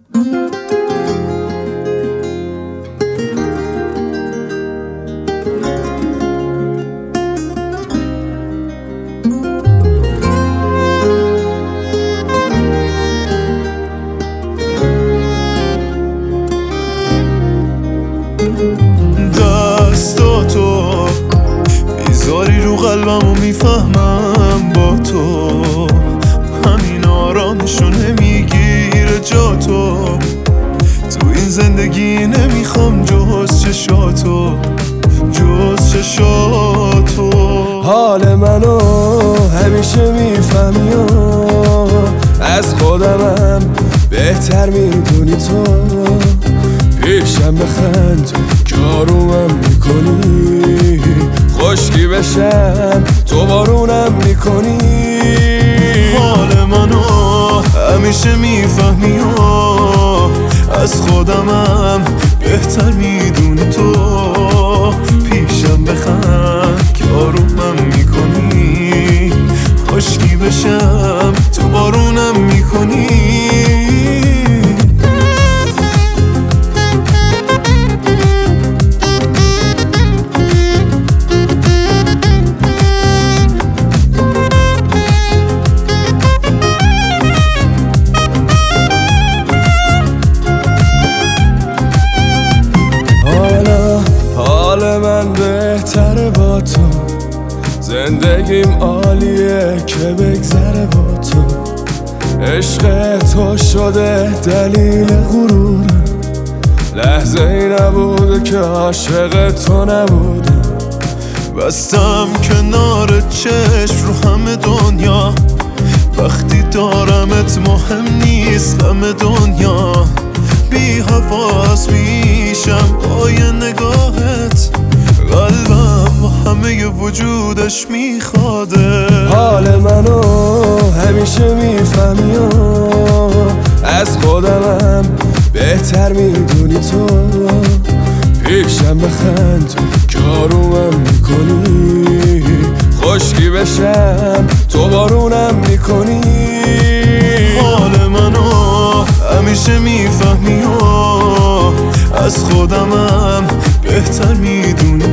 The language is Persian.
دستاتو میذاری رو قلبم و میفهمم با تو همین آرامشو نمیگیره جا تو این زندگی نمیخوام جز چشاتو حال منو همیشه میفهمی و از خودمم بهتر میدونی تو پیشم بخند که آرومم میکنی خشکی بشم تو بارونم میکنی حال منو همیشه میفهمی و از خودمم بهتر میدونی تو پیشم بخند که آرومم میکنی خشکی بشم تو بارونم میکنی من بهتره با تو زندگیم عالیه که بگذره با تو عشق تو شده دلیل غرورم لحظه ای نبوده که عاشق تو نبودم بستم کنار چشم رو همه دنیا وقتی دارمت مهم نیست همه دنیا بی حواس میشم با یه نگاهت قلبم با همه وجودش میخواده حال منو همیشه میفهمی و از خودمم بهتر میدونی تو پیشم بخند که آرومم میکنی خشکی بشم تو بارونم میکنی حال منو همیشه میفهمی و از خودمم بهتر میدونی